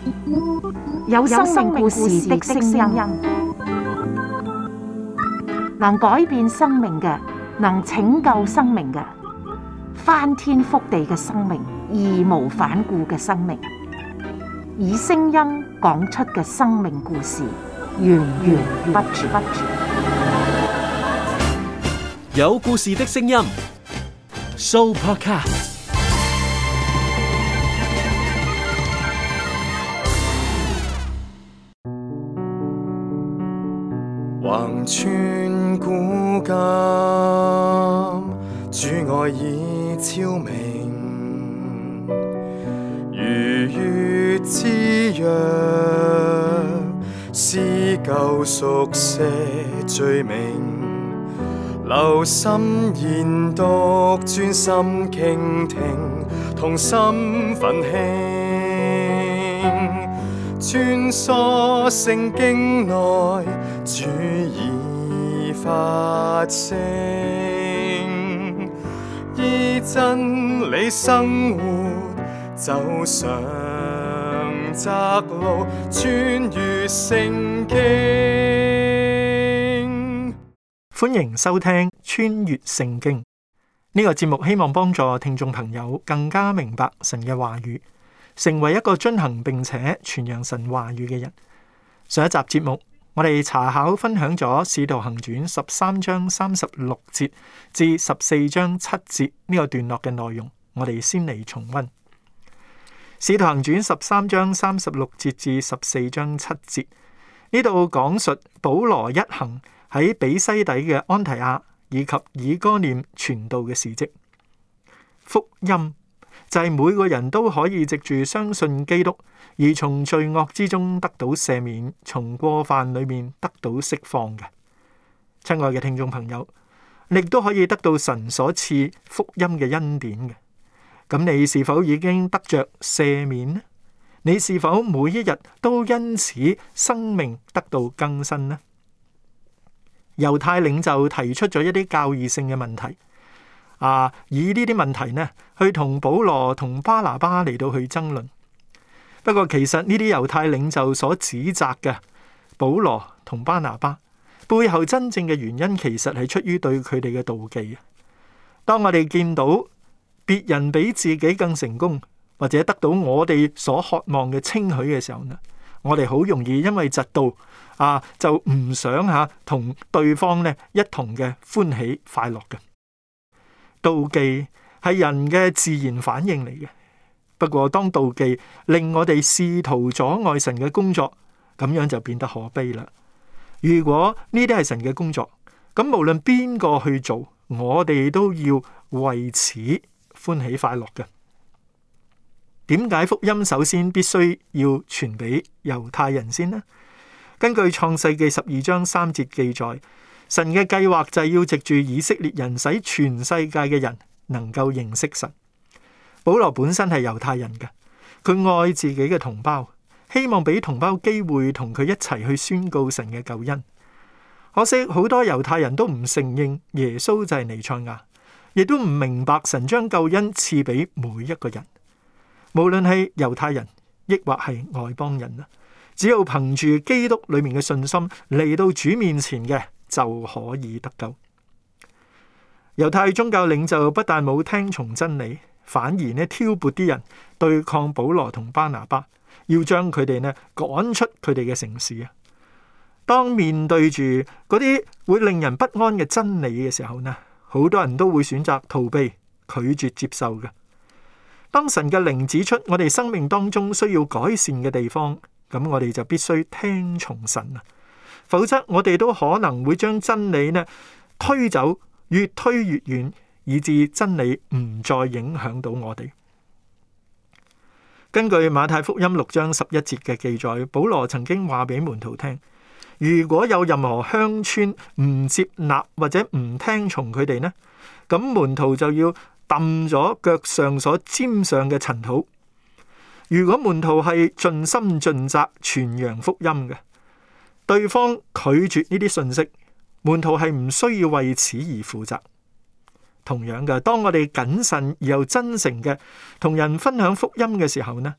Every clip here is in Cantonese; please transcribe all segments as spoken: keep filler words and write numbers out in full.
有生命故事的聲音，能改變生命嘅，能拯救生命嘅，翻天覆地嘅生命，義無反顧嘅生命，以聲音講出嘅生命故事，源源不絕。 有故事的聲音 ，Sooopodcast。 橫穿古今，主愛已超明，如月之約，撕舊熟寫罪名，留心研讀，專心傾聽，同心奮興，穿梭聖經內，主已發聲，依真理生活，走上窄路，穿越聖經。 歡迎收聽《穿越聖經》呢個節目，希望幫助聽眾朋友更加明白神嘅話語，成為一個遵行並且傳揚神話語嘅人。上一集節目，我哋查考分享咗《使徒行傳》十三章三十六節至十四章七節呢個段落嘅內容，我哋先嚟重溫《使徒行傳》十三章三十六節至十四章七節，呢度講述保羅一行喺比西底嘅安提亞以及以哥念傳道嘅事蹟。福音就係每個人都可以藉住相信基督而從罪惡之中得到赦免，從過犯裏面得到釋放嘅。親愛嘅聽眾朋友，你亦都可以得到神所賜福音嘅恩典嘅。咁你是否已經得着赦免呢？你是否每一日都因此生命得到更新呢？猶太領袖提出咗一啲教義性嘅問題，啊，以呢啲問題呢去同保羅同巴拿巴嚟到去爭論。不過其實呢啲猶太領袖所指責嘅保羅同巴拿巴背後真正嘅原因，其實係出於對佢哋嘅妒忌。當我哋見到別人比自己更成功，或者得到我哋所渴望嘅稱許嘅時候呢，我哋好容易因為嫉妒啊，就唔想吓同對方呢一同嘅歡喜快樂嘅。妒忌係人嘅自然反應嚟嘅。不過當妒忌令我哋試圖阻礙神嘅工作，咁樣就變得可悲啦。如果呢啲係神嘅工作，咁無論邊個去做，我哋都要為此歡喜快樂嘅。點解福音首先必須要傳俾猶太人先呢？根據創世記十二章三節記載，神嘅計劃就係要藉住以色列人，使全世界嘅人能夠認識神。保羅本身係猶太人嘅，佢愛自己嘅同胞，希望俾同胞機會同佢一齊去宣告神嘅救恩。可惜好多猶太人都唔承認耶穌就係彌賽亞，亦都唔明白神將救恩賜俾每一個人，無論係猶太人抑或係外邦人啊，只要憑住基督裏面嘅信心嚟到主面前嘅，就可以得救。猶太宗教領袖不但冇聽從真理，反而呢挑撥啲人對抗保羅同巴拿巴，要將佢哋呢趕出佢哋嘅城市啊！當面對住嗰啲會令人不安嘅真理嘅時候呢，好多人都會選擇逃避，拒絕接受嘅。當神嘅靈指出我哋生命當中需要改善嘅地方，咁我哋就必須聽從神啊！否則我哋都可能會將真理呢推走，越推越遠，以致真理唔再影響到我哋。根據馬太福音六章十一節嘅記載，保羅曾經話俾門徒聽，如果有任何鄉村唔接納或者唔聽從佢哋呢，咁門徒就要揼咗腳上所沾上嘅塵土。如果門徒係盡心盡責傳揚福音嘅，對方拒絕呢啲信息，門徒係唔需要為此而負責。同樣嘅，當我哋謹慎而又真誠嘅同人分享福音嘅時候呢，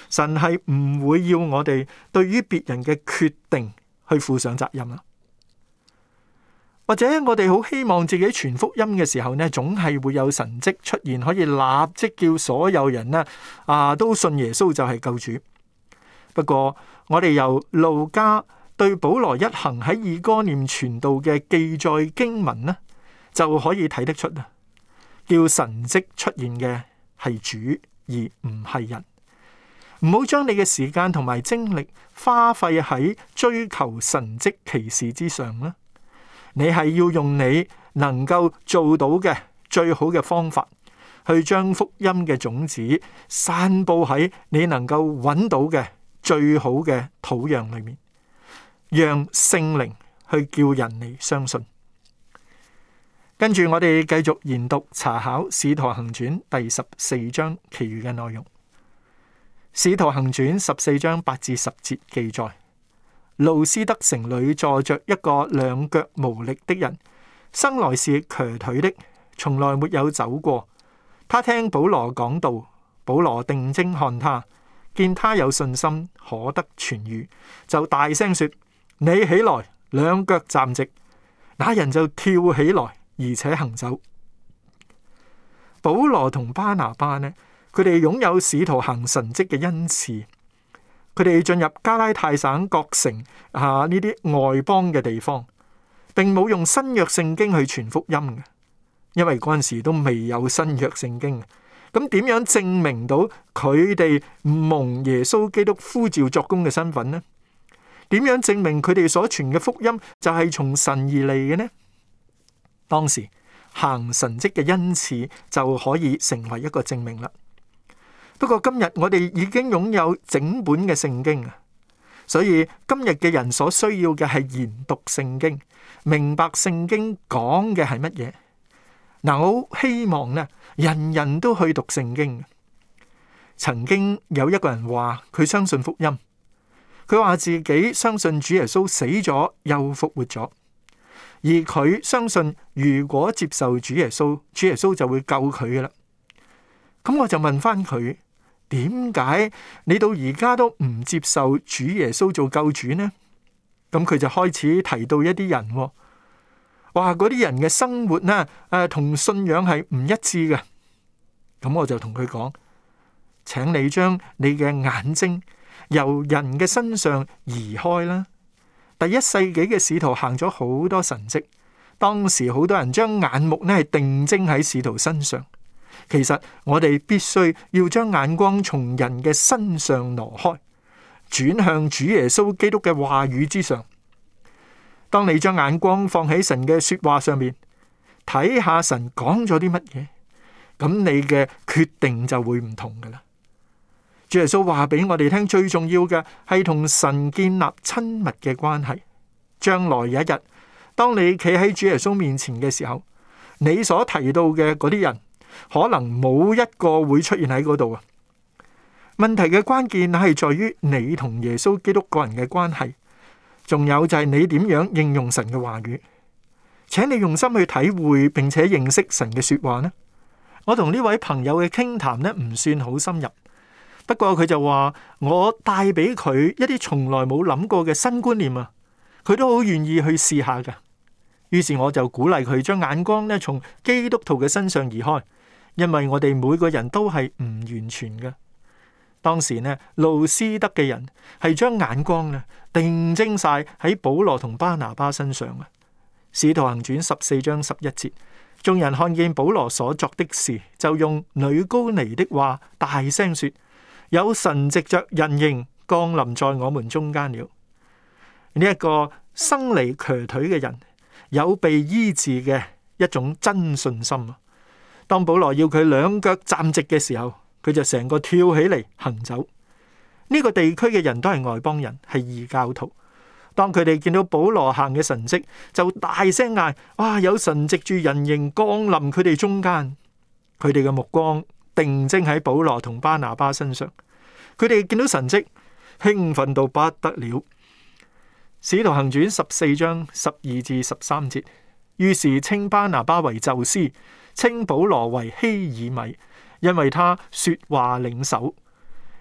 神係唔會要我哋對於別人嘅決定去負上責任啦。或者我哋好希望自己傳福音嘅時候呢，總係會有神蹟出現，可以立即叫所有人呢啊都信耶穌就係救主。不過我哋由路加對保羅一行喺以哥念傳道嘅記載經文呢，就可以睇得出啊，叫神蹟出現嘅係主而唔係人。唔好將你嘅時間同埋精力花費喺追求神蹟奇事之上啦。你係要用你能夠做到嘅最好嘅方法，去將福音嘅種子散布喺你能夠揾到嘅最好嘅土壤裏面，讓聖靈去叫人嚟相信。跟住我哋繼續研讀查考《使徒行傳》第十四章其餘嘅內容。《使徒行傳》十四章八至十節記載，路斯德城裏坐着一個兩腳無力的人，生來是瘸腿的，從來沒有走過。他聽保羅講道，保羅定睛看他，見他有信心，可得痊癒，就大聲說：你起來，兩腳站直。那人就跳起來，而且行走。保羅同巴拿巴呢，佢哋擁有使徒行神蹟嘅恩賜。佢哋進入加拉太省各城啊呢啲外邦嘅地方，並冇用新約聖經去傳福音嘅，因為嗰陣時都未有新約聖經。咁點樣證明到佢哋蒙耶穌基督呼召作工嘅身份呢？點樣證明佢哋所傳嘅福音就係從神而嚟嘅呢？當時行神蹟嘅恩賜就可以成為一個證明啦。不過今日我哋已經擁有整本嘅聖經啊，所以今日嘅人所需要嘅係研讀聖經，明白聖經講嘅係乜嘢。嗱，我好希望呢，人人都去讀聖經。曾經有一個人話佢相信福音，佢話自己相信主耶穌死咗又復活咗，而佢相信如果接受主耶穌，主耶穌就會救佢㗎喇。咁我就問翻佢，點解你到而家都唔接受主耶穌做救主呢？咁佢就開始提到一啲人，話嗰啲人嘅生活呢，誒同信仰係唔一致嘅。咁我就同佢講，請你將你嘅眼睛由人嘅身上移開啦。第一世紀嘅使徒行咗好多神蹟，當時好多人將眼目呢係定睛喺使徒身上。其實我哋必須要將眼光從人嘅身上挪開，轉向主耶穌基督嘅話語之上。當你將眼光放喺神嘅說話上面，睇下神講咗啲乜嘢，咁你嘅決定就會唔同噶啦。主耶穌話俾我哋聽，最重要嘅係同神建立親密嘅關係。將來有一日，當你企喺主耶穌面前嘅時候，你所提到嘅嗰啲人，可能冇一個會出現喺嗰度啊。問題嘅關鍵係在於你同耶穌基督個人嘅關係，仲有就係你點樣應用神嘅話語。請你用心去體會並且認識神嘅說話呢。我同呢位朋友嘅傾談呢，唔算好深入，不過佢就話我帶俾佢一啲從來冇諗過嘅新觀念啊，佢都好願意去試下噶。於是我就鼓勵佢將眼光呢從基督徒嘅身上移開，因為我哋每個人都係唔完全嘅。當時呢，路斯德嘅人係將眼光呢定睛晒喺保羅同巴拿巴身上啊。使徒行傳十四章十一節，眾人看見保羅所作的事，就用女高尼的話大聲說：有神藉着人形降臨在我們中間了。呢一個生嚟瘸腿嘅人，有被醫治嘅一種真信心啊！當保羅要佢兩腳站直嘅時候，佢就成個跳起嚟行走。呢個地區嘅人都係外邦人，係異教徒。當佢哋見到保羅行嘅神蹟，就大聲嗌：哇！有神藉住人形降臨佢哋中間。佢哋嘅目光定睛喺保羅同巴拿巴身上，佢哋見到神蹟，興奮到不得了。使徒行傳十四章十二至十三節，於是稱巴拿巴為宙斯，稱保羅為希爾米，因為他說話領手。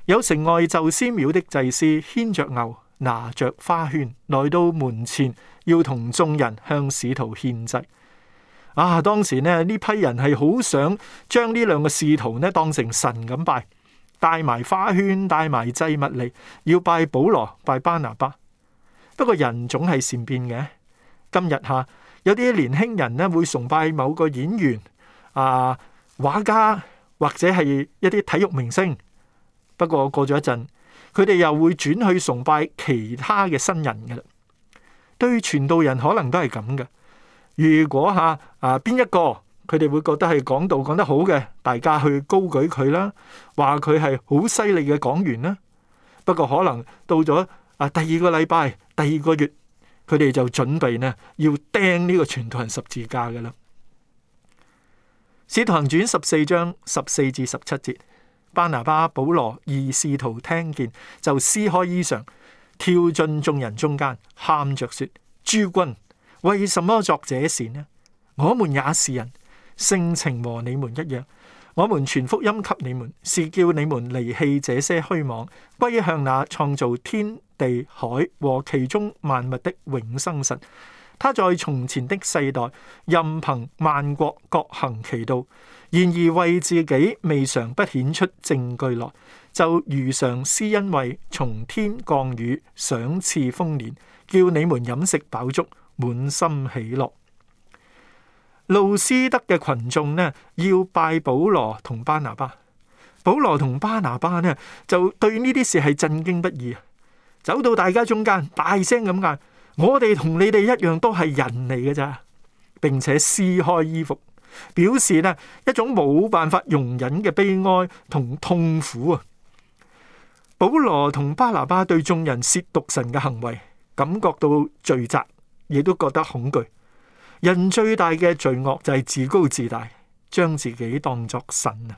有城外宙斯廟的祭司牽着牛，拿着花圈，來到門前，要同眾人向使徒獻祭。啊，當時呢，呢批人係好想將呢兩個使徒呢當成神咁拜，帶埋花圈，帶埋祭物嚟，要拜保羅，拜巴拿巴。不過人總係善變嘅，今日吓有啲年輕人呢會崇拜某個演員、啊畫家或者係一啲體育明星。不過過咗一陣，佢哋又會轉去崇拜其他嘅新人嘅啦。對傳道人可能都係咁嘅。如果吓啊邊一個佢哋會覺得係講道講得好嘅，大家去高舉佢啦，話佢係好犀利嘅講員啦。不過可能到咗啊第二個禮拜、第二個月，佢哋就準備呢要釘呢個傳道人十字架嘅啦。使徒行傳十四章十四至十七節，巴拿巴、保羅二使徒聽見，就撕開衣裳，跳進眾人中間，喊着說：諸君，為什麼作這事呢？我們也是人，性情和你們一樣。我們傳福音給你們，是叫你們離棄這些虛妄，歸向那創造天地海和其中萬物的永生神。他在從前的世代，任憑萬國各行其道，然而為自己未嘗不顯出證據來，就如常施恩惠，從天降雨，賞賜豐年，叫你們飲食飽足，滿心喜樂。路斯德嘅群眾呢，要拜保羅同巴拿巴。保羅同巴拿巴呢，就對呢啲事係震驚不已，走到大家中間，大聲咁嗌：我哋同你哋一樣都係人嚟嘅咋，並且撕開衣服，表示呢一種冇辦法容忍嘅悲哀同痛苦啊！保羅同巴拿巴對眾人褻瀆神嘅行為感覺到罪責，亦都覺得恐懼。人最大嘅罪惡就係自高自大，將自己當作神啊！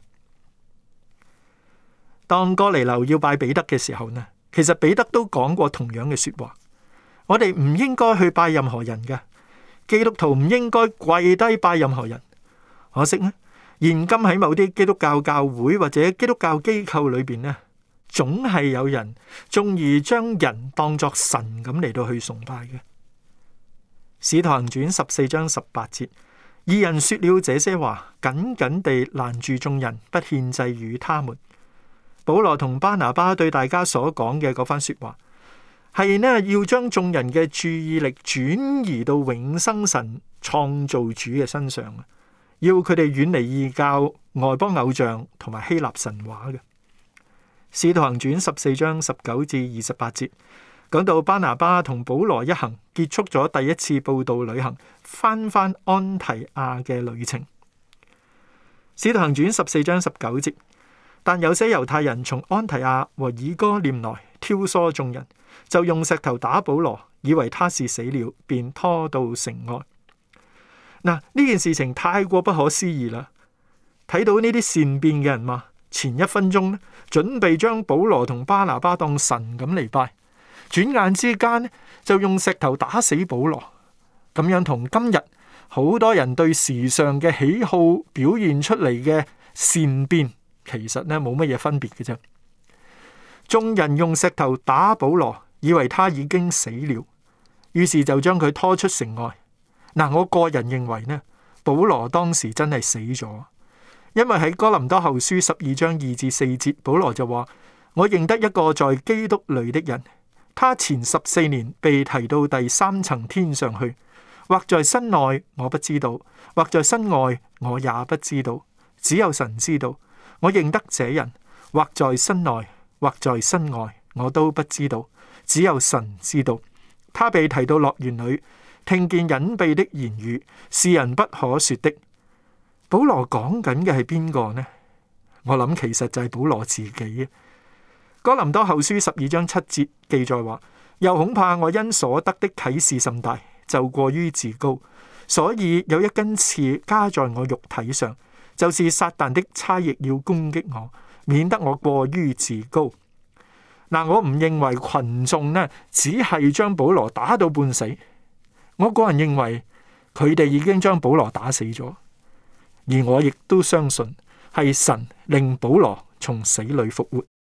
當哥尼流要拜彼得嘅時候呢，其實彼得都講過同樣嘅說話。我哋唔應該去拜任何人嘅，基督徒唔應該跪低拜任何人。可惜呢，現今喺某啲基督教教會或者基督教機構裏邊呢，總係有人中意將人當作神咁嚟到去崇拜嘅。使徒行傳十四章十八節，二人說了這些話，緊緊地攔住眾人，不獻祭與他們。保羅同巴拿巴對大家所講嘅嗰番說話，係呢要將眾人嘅注意力轉移到永生神創造主嘅身上，要佢哋遠離異教、外邦偶像同埋希臘神話嘅。使徒行傳十四章十九至二十八節。講到巴拿巴同保羅一行結束咗第一次佈道旅行，翻返安提亞嘅旅程。使徒行傳十四章十九節，但有些猶太人從安提亞和以哥念來挑唆眾人，就用石頭打保羅，以為他是死了，便拖到城外。嗱，呢件事情太過不可思議啦！睇到呢啲善變嘅人嘛，前一分鐘呢，準備將保羅同巴拿巴當神咁嚟拜。轉眼之間就用石頭打死保羅，咁樣同今日好多人對時尚嘅喜好表現出嚟嘅善變，其實呢冇乜嘢分別嘅啫。眾人用石頭打保羅，以為他已經死了，於是就將佢拖出城外。嗱，我個人認為呢，保羅當時真係死咗，因為喺哥林多後書十二章二至四節，保羅就話：我認得一個在基督裏的人。他前十四年被提到第三層天上去，或在身內我不知道，或在身外我也不知道，只有神知道。我認得這人，或在身內，或在身外，我都不知道，只有神知道。他被提到樂園裏，聽見隱秘的言語，是人不可說的。保羅講緊嘅係邊個呢？我諗其實就係保羅自己。哥林多後書十二章七節記載話，又恐怕我因所得的啟示甚大，就過於自高，所以有一根刺加在我肉體上，就是撒旦的差役要攻擊我，免得我過於自高。嗱，我唔認為群眾呢只係將保羅打到半死，我個人認為佢哋已經將保羅打死咗，而我亦都相信係神令保羅從死裏復活。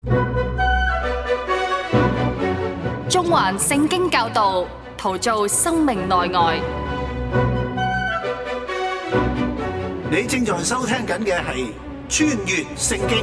中環聖經教導，陶造生命內外。 你正在收聽緊嘅係《穿越聖經》。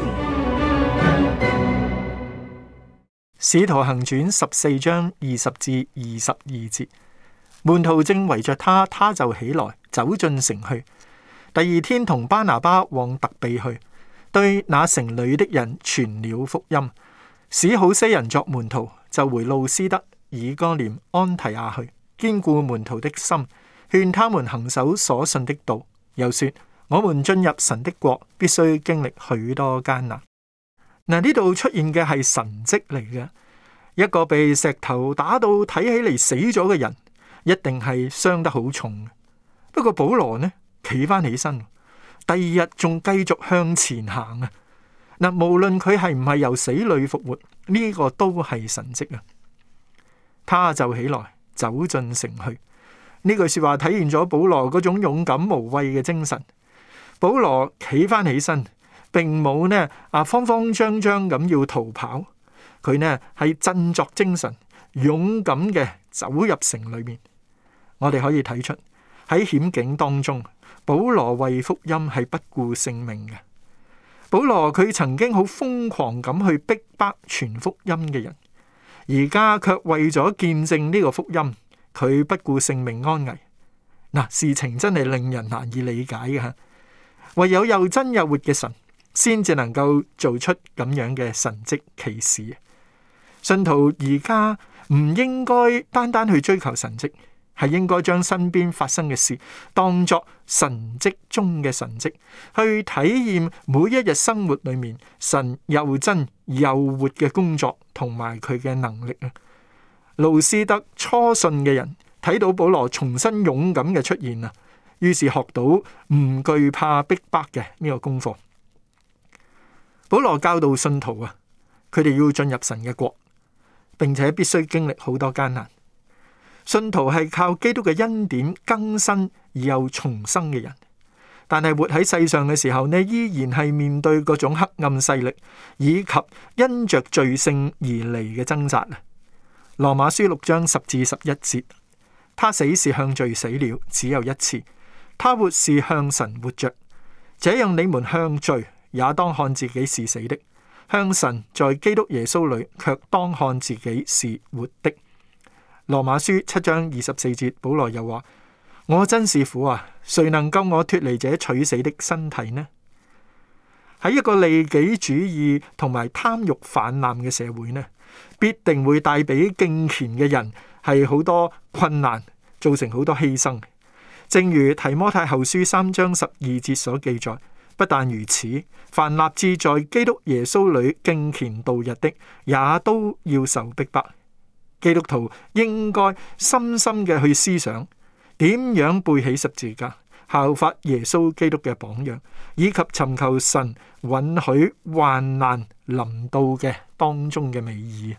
使徒行傳十四章二十至二十二節，門徒正圍着他，他就起來走進城去。第二天同巴拿巴往特庇去，對那城裏的人傳了福音，使好些人作門徒，就回路斯德、以哥念、安提亞去，堅固門徒的心，勸他們行守所信的道。又說：我們進入神的國，必須經歷許多艱難。嗱，呢度出現嘅係神蹟嚟嘅，一個被石頭打到睇起嚟死咗嘅人，一定係傷得好重。不過保羅呢，企翻起身，第二日仲繼續向前行啊！嗱，無論佢係唔係由死裏復活，呢個都係神蹟啊！他就起來走進城去。呢句說話體現咗保羅嗰種勇敢無畏嘅精神。保羅企翻起身，並冇呢啊慌慌張張咁要逃跑，佢呢係振作精神，勇敢嘅走入城裏面。我哋可以睇出喺險境當中，保羅為福音係不顧性命嘅。保羅佢曾經好瘋狂咁去逼迫傳福音嘅人，而家卻為咗見證呢個福音，佢不顧性命安危。嗱，事情真係令人難以理解嘅吓。唯有又真又活嘅神，先至能夠做出咁樣嘅神蹟奇事。信徒而家唔應該單單去追求神蹟，係應該將身邊發生嘅事當作神蹟中嘅神蹟，去體驗每一日生活裏面神又真又活嘅工作同埋佢嘅能力啊！路斯德初信嘅人睇到保羅重新勇敢嘅出現啊，於是學到唔懼怕逼迫嘅呢個功課。保羅教導信徒啊，佢哋要進入神嘅國，並且必須經歷好多艱難。信徒係靠基督嘅恩典更新而又重生嘅人，但係活喺世上嘅時候呢，依然係面對各種黑暗勢力以及因着罪性而嚟嘅掙扎啊。羅馬書六章十至十一節，他死是向罪死了，只有一次；他活是向神活着。這樣你們向罪也當看自己是死的，向神在基督耶穌裏卻當看自己是活的。羅馬書七章二十四節，保羅又話：我真是苦啊！誰能救我脫離這取死的身體呢？喺一個利己主義同埋貪欲泛濫嘅社會呢，必定會帶俾敬虔嘅人係好多困難，造成好多犧牲。正如提摩太後書三章十二節所記載，不但如此，凡立志在基督耶穌裏敬虔度日的，也都要受逼迫。基督徒應該深深嘅去思想，點樣背起十字架，效法耶穌基督嘅榜樣，以及尋求神允許患難臨到嘅當中嘅美意。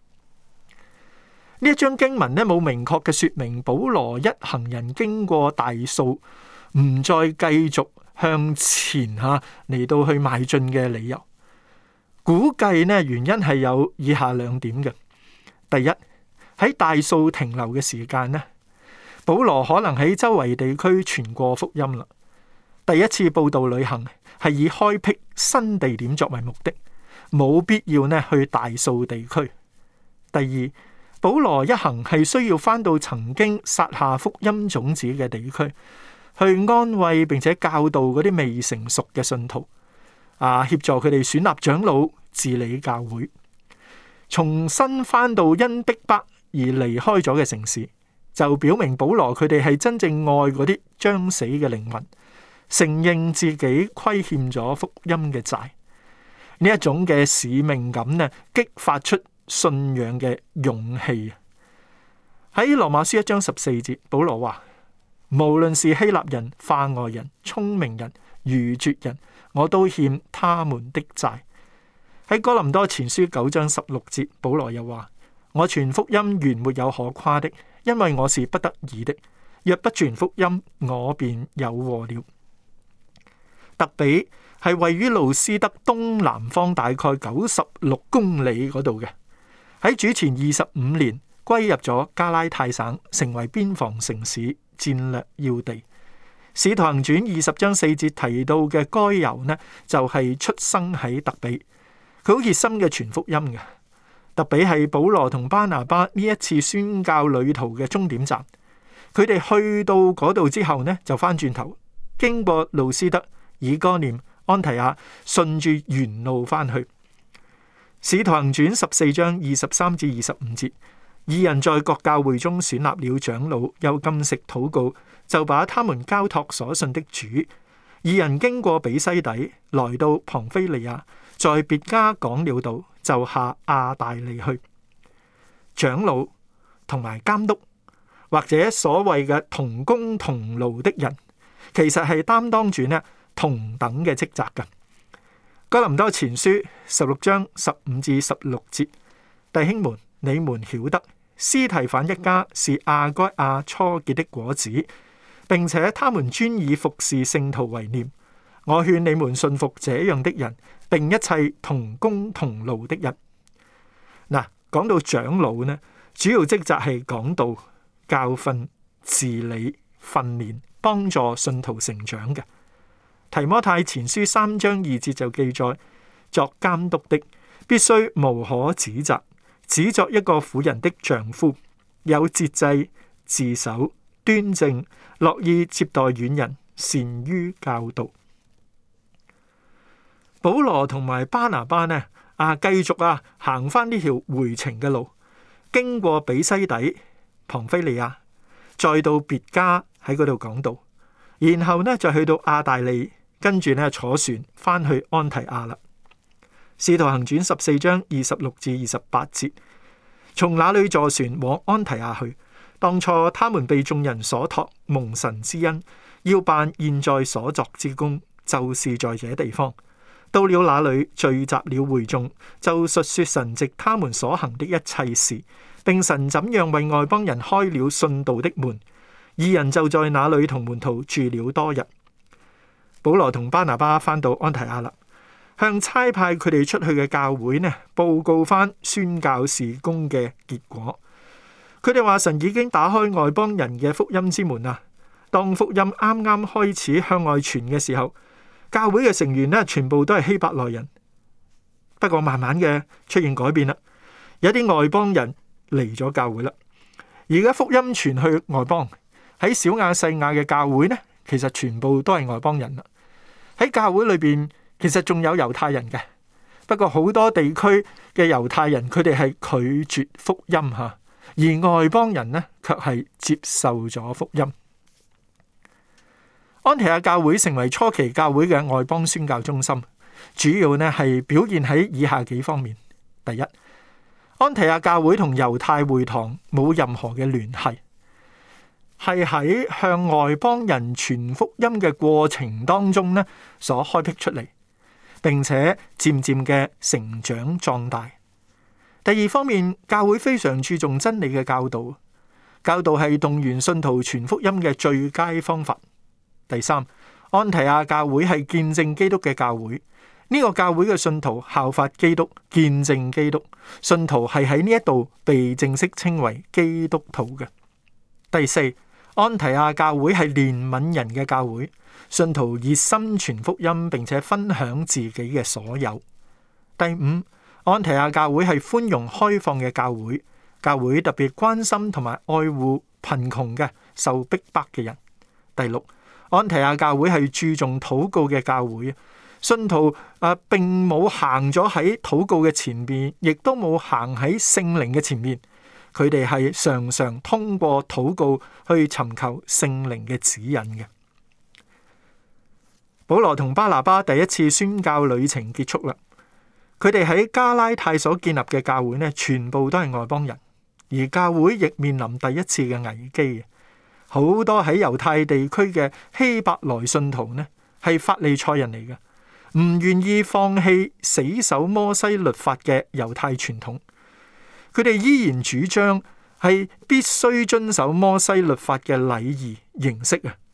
呢一章經文呢，冇明確嘅說明保羅一行人經過大數唔再繼續向前吓嚟到去邁進嘅理由。估計呢，原因係有以下兩點嘅。第一，喺大數停留嘅時間呢，保羅可能喺周圍地區傳過福音啦。第一次佈道旅行係以開闢新地點作為目的，冇必要呢去大數地區。第二，保羅一行係需要返到曾經撒下福音種子嘅地區，去安慰並且教導嗰啲未成熟嘅信徒，啊，協助佢哋選立長老、治理教會，重新返到因逼迫而離開咗嘅城市，就表明保羅佢哋係真正愛嗰啲將死嘅靈魂，承認自己虧欠咗福音嘅債。呢一種嘅使命感呢，激發出信仰嘅勇氣。喺羅馬書一章十四節，保羅話：無論是希臘人、化外人、聰明人、愚拙人，我都欠他們的債。喺哥林多前書九章十六節，保羅又話：我傳福音原沒有可誇的，因為我是不得已的。若不傳福音，我便有禍了。特比係位於路斯德東南方大概九十六公里嗰度嘅。喺主前二十五年歸入咗加拉太省，成為邊防城市、戰略要地。使徒行傳二十章四節提到嘅該猶呢，就係、是、出生喺特比，佢好熱心嘅傳福音嘅。特比係保羅同巴拿巴呢一次宣教旅途嘅終點站。佢哋去到嗰度之後呢，就翻轉頭經過路斯德、以哥念、安提亞，順住原路翻去。使徒行傳十四章二十三至二十五節，二人在各教會中選立了長老，又禁食禱告，就把他們交託所信的主。二人經過比西底，來到龐菲利亞，在別家講了道，就下亞大利去。長老同埋監督，或者所謂嘅同工同勞的人，其實係擔當住呢同等嘅職責嘅。哥林多前書十六章十五至十六節，弟兄們，你們曉得司提反一家是亞該亞初結的果子，並且他們專以服侍聖徒為念。我勸你們信服這樣的人，並一切同工同勞的人。嗱，講到長老呢，主要職責係講道、教訓、治理、訓練，幫助信徒成長嘅。提摩太前書三章二節就記載，作監督的必須無可指責，只作一個婦人的丈夫，有節制、自守、端正，樂意接待遠人，善於教導。保羅同埋巴拿巴呢啊，繼續啊行翻呢條回程嘅路，經過比西底、龐菲利亞，再到別家喺嗰度講道，然後呢就去到亞大利。跟住呢，坐船翻去安提亞啦。使徒行傳十四章二十六至二十八節，從那裏坐船往安提亞去。當初他們被眾人所託，蒙神之恩，要辦現在所作之工，就是在這地方。到了那裏，聚集了會眾，就述說神藉他們所行的一切事，並神怎樣為外邦人開了信道的門。二人就在那裏同門徒住了多日。保羅同巴拿巴翻到安提亞啦，向差派佢哋出去嘅教會呢報告翻宣教事工嘅結果。佢哋話神已經打開外邦人嘅福音之門啊！當福音啱啱開始向外傳嘅時候，教會嘅成員呢全部都係希伯來人。不過慢慢嘅出現改變啦，有啲外邦人嚟咗教會啦。而家福音傳去外邦，喺小亞細亞嘅教會呢，其實全部都係外邦人啦。喺教會裏邊，其實仲有猶太人嘅，不過好多地區嘅猶太人佢哋係拒絕福音吓，而外邦人呢卻係接受咗福音。安提亞教會成為初期教會嘅外邦宣教中心，主要呢係表現喺以下幾方面：第一，安提亞教會同猶太會堂冇任何嘅聯繫。係喺向外邦人傳福音嘅過程當中呢，所開闢出嚟，並且漸漸嘅成長壯大。第二方面，教會非常注重真理嘅教導，教導係動員信徒傳福音嘅最佳方法。第三，安提亞教會係見證基督嘅教會，呢、這個教會嘅信徒效法基督，見證基督，信徒係喺呢一度被正式稱為基督徒嘅。第四，安提亞教會係憐憫人嘅教會，信徒熱心傳福音，並且分享自己嘅所有。第五，安提亞教會係寬容開放嘅教會，教會特別關心同埋愛護貧窮嘅、受逼迫嘅人。第六，安提亞教會係注重禱告嘅教會，信徒啊並冇行咗喺禱告嘅前面，亦都冇行喺聖靈嘅前面。佢哋係常常通過禱告去尋求聖靈嘅指引嘅。保羅同巴拿巴第一次宣教旅程結束啦，佢哋喺加拉太所建立嘅教會呢，全部都係外邦人，而教會亦面臨第一次嘅危機。好多喺猶太地區嘅希伯來信徒呢，係法利賽人嚟嘅，唔願意放棄死守摩西律法嘅猶太傳統。佢哋依然主張係必須遵守摩西律法嘅禮儀形式啊！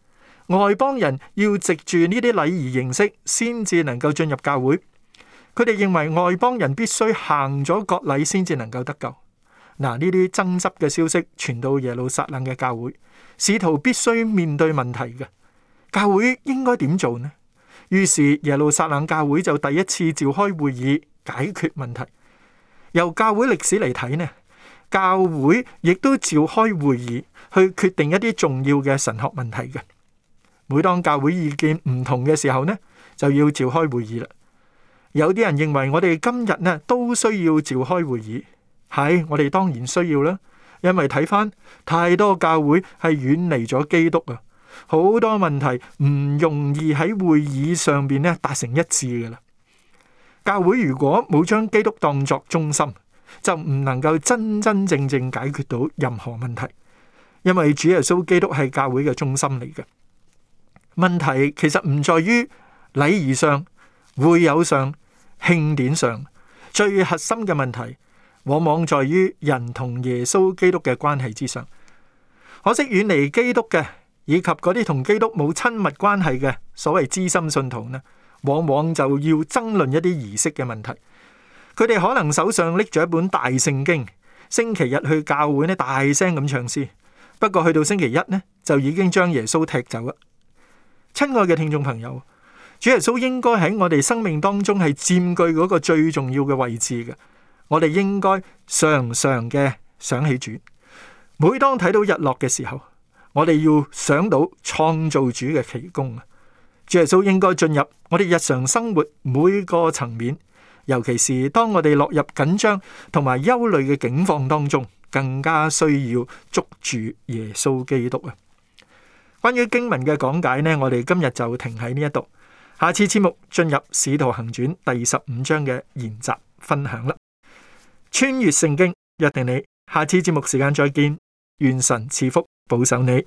外邦人要藉住呢啲禮儀形式先至能夠進入教會。佢哋認為外邦人必須行咗割禮先至能夠得救。嗱，呢啲爭執嘅消息傳到耶路撒冷嘅教會，使徒必須面對問題嘅。教會應該點做呢？於是耶路撒冷教會就第一次召開會議解決問題。由教會歷史嚟睇呢，教會亦都召開會議去決定一啲重要嘅神學問題嘅。每當教會意見唔同嘅時候呢，就要召開會議啦。有啲人認為我哋今日呢都需要召開會議，係我哋當然需要啦，因為睇返太多教會係遠離咗基督啊，好多問題唔容易喺會議上邊呢達成一致㗎啦。教會如果冇將基督當作中心，就唔能夠真真正正解決到任何問題，因為主耶穌基督係教會嘅中心嚟嘅。問題其實唔在於禮儀上、會友上、慶典上，最核心嘅問題往往在於人同耶穌基督嘅關係之上。可惜遠離基督嘅，以及嗰啲同基督冇親密關係嘅所謂知心信徒呢，往往就要爭論一啲儀式嘅問題。佢哋可能手上拎住一本大聖經，星期日去教會呢大聲咁唱詩，不過去到星期一呢，就已經將耶穌踢走啦。親愛嘅聽眾朋友，主耶穌應該喺我哋生命當中係佔據嗰個最重要嘅位置嘅。我哋應該常常嘅想起主。每當睇到日落嘅時候，我哋要想到創造主嘅奇功啊！主耶穌應該進入我哋日常生活每個層面，尤其是當我哋落入緊張同埋憂慮嘅境況當中，更加需要捉住耶穌基督啊！關於經文嘅講解呢，我哋今日就停喺呢一度。下次節目進入《使徒行傳》第十五章嘅研習分享啦。穿越聖經，約定你下次節目時間再見。願神賜福保守你。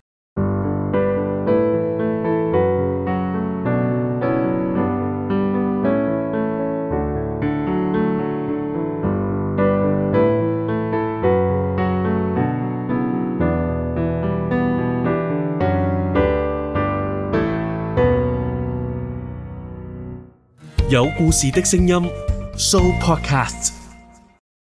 有故事的聲音 Show Podcast。